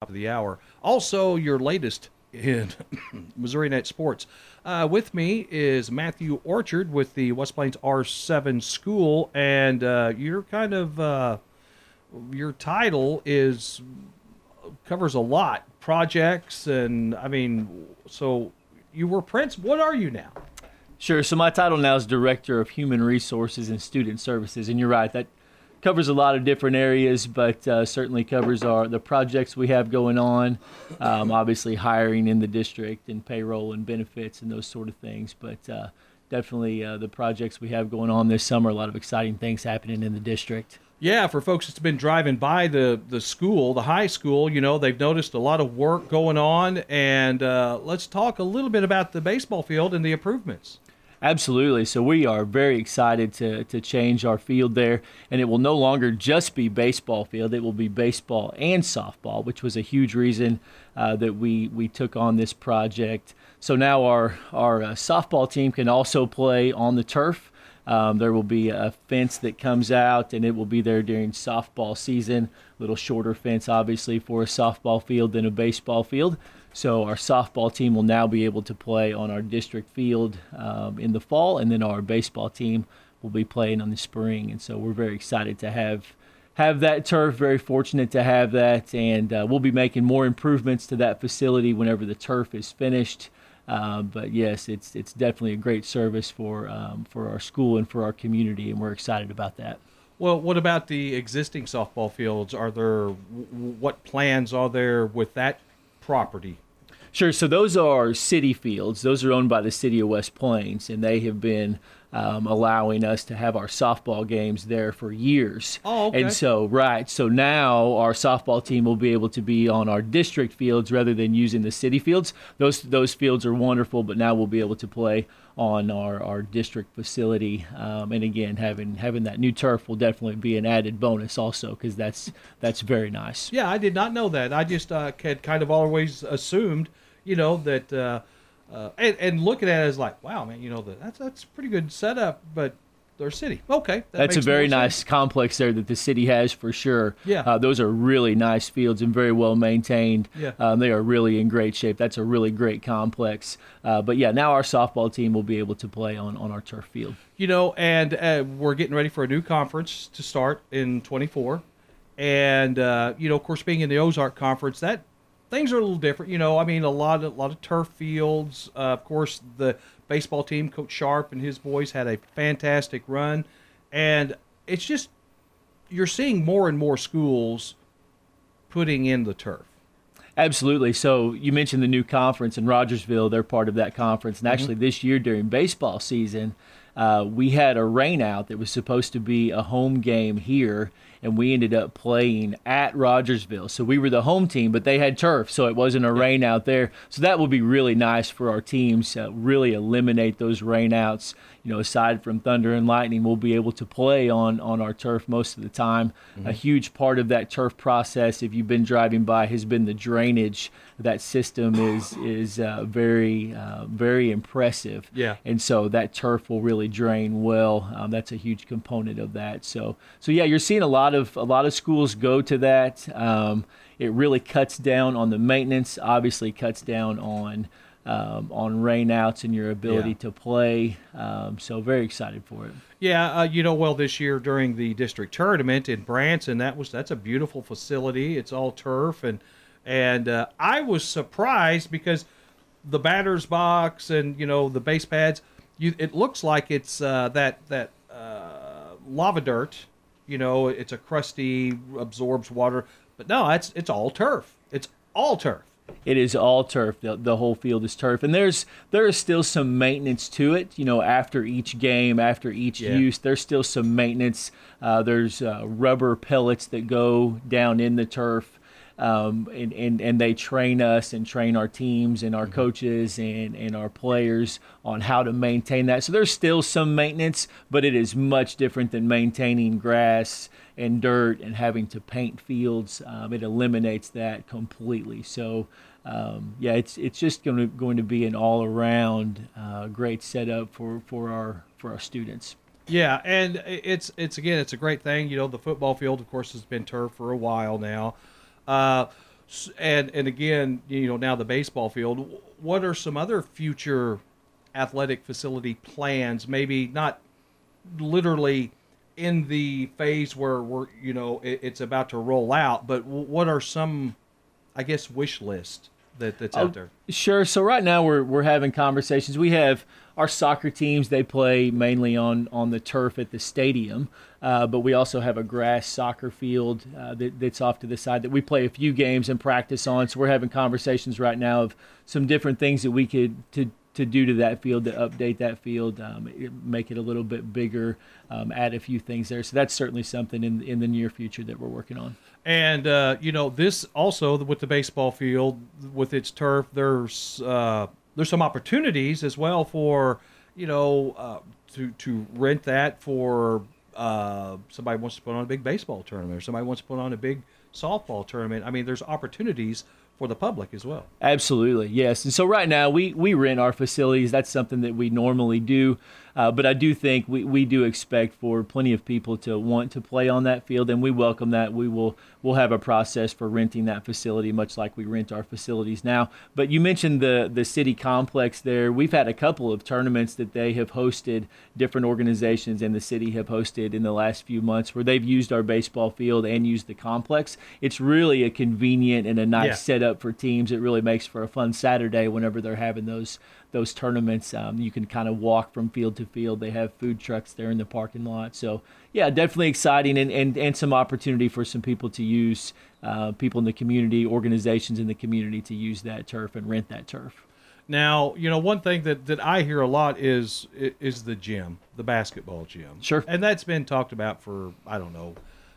of the hour. Also, your latest in Missouri Net Sports. With me is Matthew Orchard with the West Plains R7 School, and you're kind of your title is covers a lot, projects, and I mean, so you were Prince. What are you now? Sure. So my title now is Director of Human Resources and Student Services, and you're right, that covers a lot of different areas, but certainly covers the projects we have going on, obviously hiring in the district and payroll and benefits and those sort of things, but definitely the projects we have going on this summer, a lot of exciting things happening in the district. Yeah, for folks that's been driving by the school, the high school, you know, they've noticed a lot of work going on, and let's talk a little bit about the baseball field and the improvements. Absolutely. So we are very excited to change our field there, and it will no longer just be baseball field. It will be baseball and softball, which was a huge reason that we took on this project. So now our softball team can also play on the turf. There will be a fence that comes out, and it will be there during softball season. A little shorter fence, obviously, for a softball field than a baseball field. So our softball team will now be able to play on our district field in the fall, and then our baseball team will be playing on the spring. And so we're very excited to have that turf, very fortunate to have that, and we'll be making more improvements to that facility whenever the turf is finished. But yes, it's definitely a great service for our school and for our community, and we're excited about that. Well, what about the existing softball fields? Are there, what plans are there with that property? Sure. So those are city fields. Those are owned by the city of West Plains, and they have been allowing us to have our softball games there for years. Oh, okay. And so, right. So now our softball team will be able to be on our district fields rather than using the city fields. Those fields are wonderful, but now we'll be able to play on our district facility. And again, having that new turf will definitely be an added bonus also, because that's very nice. Yeah, I did not know that. I just had kind of always assumed, you know, that and looking at it as like, wow, man, you know, that's a pretty good setup, but they're city. Okay. That's a very nice complex there that the city has for sure. Yeah. Those are really nice fields and very well maintained. Yeah. They are really in great shape. That's a really great complex. But yeah, now our softball team will be able to play on our turf field. You know, and we're getting ready for a new conference to start in 24. And, you know, of course, being in the Ozark Conference, that things are a little different. You know, I mean, a lot of turf fields. Of course, the baseball team, Coach Sharp and his boys had a fantastic run. And it's just, you're seeing more and more schools putting in the turf. Absolutely. So you mentioned the new conference in Rogersville. They're part of that conference. And actually this year during baseball season, we had a rain out that was supposed to be a home game here, and we ended up playing at Rogersville. So we were the home team, but they had turf, so it wasn't a rain out there. So that will be really nice for our teams, really eliminate those rain outs. You know, aside from thunder and lightning, we'll be able to play on our turf most of the time. A huge part of that turf process, if you've been driving by, has been the drainage. That system is very, very impressive. Yeah. And so that turf will really drain well. That's a huge component of that. So yeah, you're seeing a lot of schools go to that. It really cuts down on the maintenance. Obviously, cuts down on rainouts and your ability to play. So very excited for it. Yeah, you know, well, this year during the district tournament in Branson, that's a beautiful facility. It's all turf, and I was surprised because the batter's box and, you know, the base pads, it looks like it's that lava dirt. You know, it's a crusty, absorbs water, but no, it's all turf. It's all turf. It is all turf. The whole field is turf, and there is still some maintenance to it. You know, after each game, after each use, there's still some maintenance. There's rubber pellets that go down in the turf, and they train us and train our teams and our coaches and our players on how to maintain that. So there's still some maintenance, but it is much different than maintaining grass and dirt and having to paint fields. It eliminates that completely. So yeah, it's just going to be an all around great setup for our students. Yeah, and it's again, it's a great thing. You know, the football field, of course, has been turf for a while now. And again, now the baseball field. What are some other future athletic facility plans? Maybe not literally in the phase where it's about to roll out, but what are some, I guess, wish list that's out there? Sure. So right now we're having conversations. We have our soccer teams. They play mainly on the turf at the stadium, but we also have a grass soccer field that's off to the side that we play a few games and practice on. So we're having conversations right now of some different things that we could to do to that field, to update that field, make it a little bit bigger, add a few things there. So that's certainly something in the near future that we're working on. And this also with the baseball field, with its turf, there's some opportunities as well for to rent that for somebody wants to put on a big baseball tournament, or somebody wants to put on a big softball tournament. I mean, there's opportunities for the public as well. Absolutely, yes. And so right now we rent our facilities. That's something that we normally do. But I do think we do expect for plenty of people to want to play on that field, and we welcome that. We'll have a process for renting that facility, much like we rent our facilities now. But you mentioned the city complex there. We've had a couple of tournaments that they have hosted, different organizations and the city have hosted in the last few months, where they've used our baseball field and used the complex. It's really a convenient and a nice setup for teams. It really makes for a fun Saturday whenever they're having those tournaments. You can kind of walk from field to field. They have food trucks there in the parking lot. So, yeah, definitely exciting and some opportunity for some people to use, people in the community, organizations in the community to use that turf and rent that turf. Now, one thing that I hear a lot is the gym, the basketball gym. Sure. And that's been talked about for, I don't know,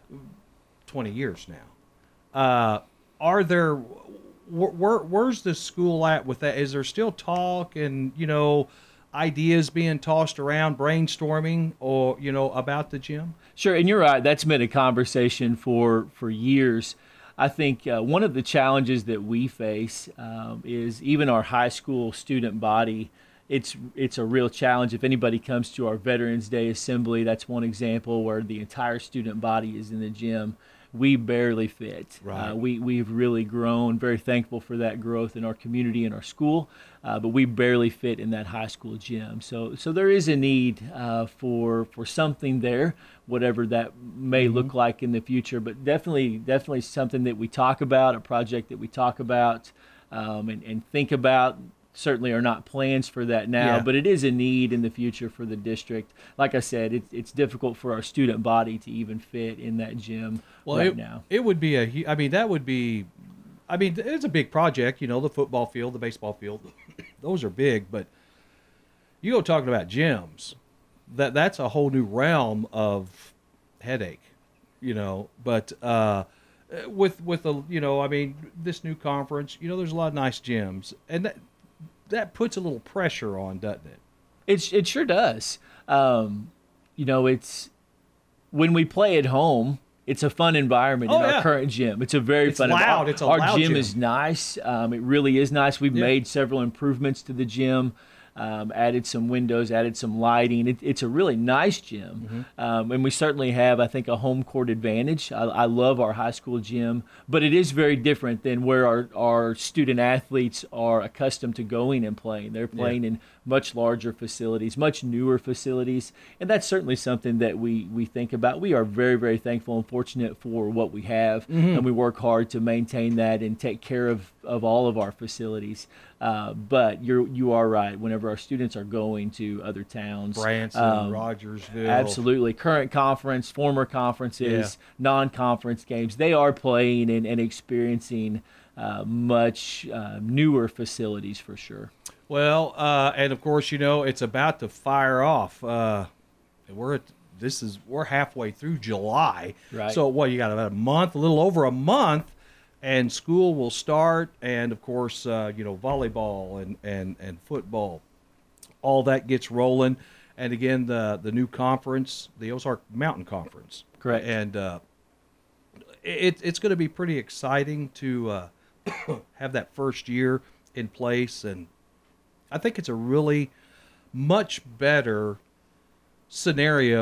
20 years now. Are there... Where's the school at with that? Is there still talk and ideas being tossed around, brainstorming, or about the gym? Sure, and you're right. That's been a conversation for years. I think one of the challenges that we face is even our high school student body. It's a real challenge. If anybody comes to our Veterans Day assembly, that's one example where the entire student body is in the gym. We barely fit. Right. We've really grown. Very thankful for that growth in our community and our school, but we barely fit in that high school gym. So there is a need for something there, whatever that may look like in the future. But definitely something that we talk about, a project that we talk about and think about. Certainly are not plans for that now, but it is a need in the future for the district. Like I said, it's difficult for our student body to even fit in that gym now. It would be it's a big project, the football field, the baseball field, those are big, but you go talking about gyms, that's a whole new realm of headache, but with this new conference, there's a lot of nice gyms, and that puts a little pressure on, doesn't it? It sure does. It's when we play at home, it's a fun environment in our current gym. It's a very fun environment. It's loud. Our gym is nice. It really is nice. We've made several improvements to the gym. Added some windows, added some lighting. It's a really nice gym. And we certainly have, I think, a home court advantage. I love our high school gym, but it is very different than where our student athletes are accustomed to going and playing. They're playing in much larger facilities, much newer facilities, and that's certainly something that we think about. We are very, very thankful and fortunate for what we have, and we work hard to maintain that and take care of all of our facilities. But you are right. Whenever our students are going to other towns, Branson, Rogersville, absolutely, current conference, former conferences, non-conference games, they are playing and experiencing much newer facilities for sure. Well, and of course, it's about to fire off. We're halfway through July, right? So you got about a little over a month. And school will start, and of course, volleyball and football, all that gets rolling. And again, the new conference, the Ozark Mountain Conference, correct? And it's going to be pretty exciting to have that first year in place, and I think it's a really much better scenario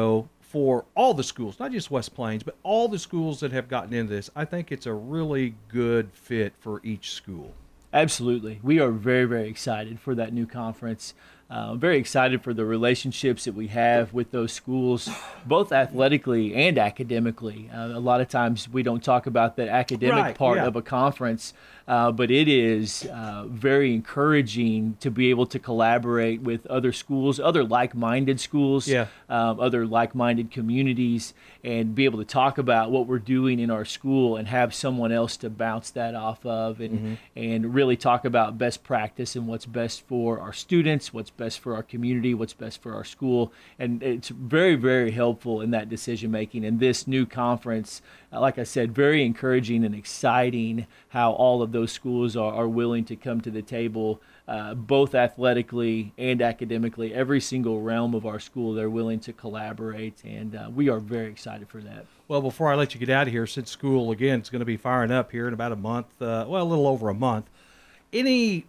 for all the schools, not just West Plains, but all the schools that have gotten into this. I think it's a really good fit for each school. Absolutely. We are very, very excited for that new conference. Very excited for the relationships that we have with those schools, both athletically and academically. A lot of times we don't talk about the academic part of a conference, but it is very encouraging to be able to collaborate with other schools, other like-minded schools, other like-minded communities, and be able to talk about what we're doing in our school and have someone else to bounce that off of, and really talk about best practice and what's best for our students, what's best for our community, what's best for our school. And it's very, very helpful in that decision making. And this new conference, like I said, very encouraging and exciting how all of those schools are willing to come to the table, both athletically and academically. Every single realm of our school, they're willing to collaborate, and we are very excited for that. Well, before I let you get out of here, since school, again, is going to be firing up here in about a month, a little over a month, any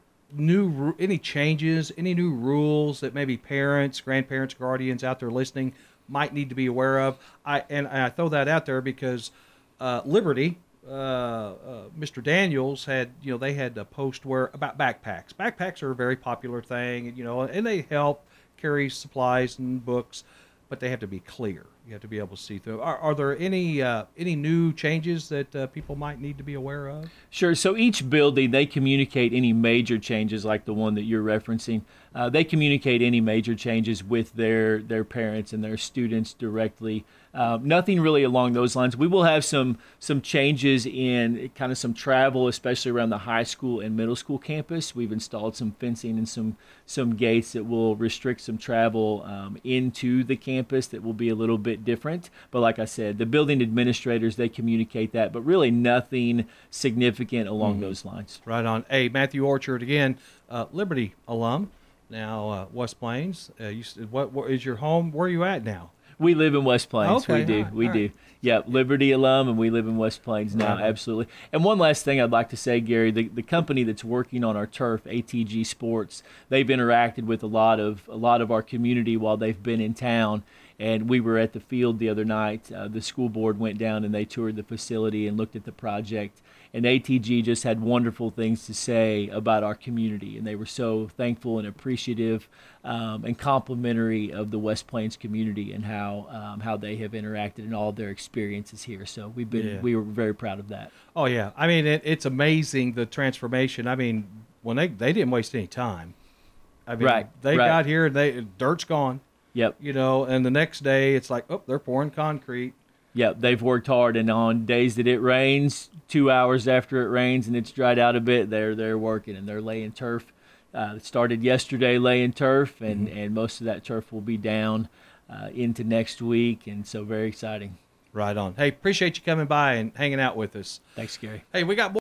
changes, any new rules that maybe parents, grandparents, guardians out there listening might need to be aware of? I throw that out there because Liberty, Mr. Daniels they had a post about backpacks. Backpacks are a very popular thing, and they help carry supplies and books, but they have to be clear. You have to be able to see through. Are there any new changes that people might need to be aware of? Sure. So each building, they communicate any major changes like the one that you're referencing. They communicate any major changes with their parents and their students directly. Nothing really along those lines. We will have some changes in kind of some travel, especially around the high school and middle school campus. We've installed some fencing and some gates that will restrict some travel into the campus that will be a little bit different. But like I said, the building administrators, they communicate that, but really nothing significant along those lines. Right on. Hey, Matthew Orchard again, Liberty alum. Now West Plains. What is your home? Where are you at now? We live in West Plains. Okay, We do. Yeah, Liberty alum, and we live in West Plains now. Right. Absolutely. And one last thing I'd like to say, Gary, the company that's working on our turf, ATG Sports, they've interacted with a lot of our community while they've been in town. And we were at the field the other night. The school board went down and they toured the facility and looked at the project. And ATG just had wonderful things to say about our community. And they were so thankful and appreciative and complimentary of the West Plains community and how they have interacted and all of their experiences here. So we were very proud of that. Oh, yeah. I mean, it's amazing, the transformation. I mean, when they didn't waste any time. I mean, they got here and dirt's gone. Yep. And the next day it's like, oh, they're pouring concrete. Yep, they've worked hard, and on days that it rains, 2 hours after it rains and it's dried out a bit, they're working and they're laying turf. It started yesterday laying turf, and most of that turf will be down into next week, and so very exciting. Right on. Hey, appreciate you coming by and hanging out with us. Thanks, Gary. Hey, we got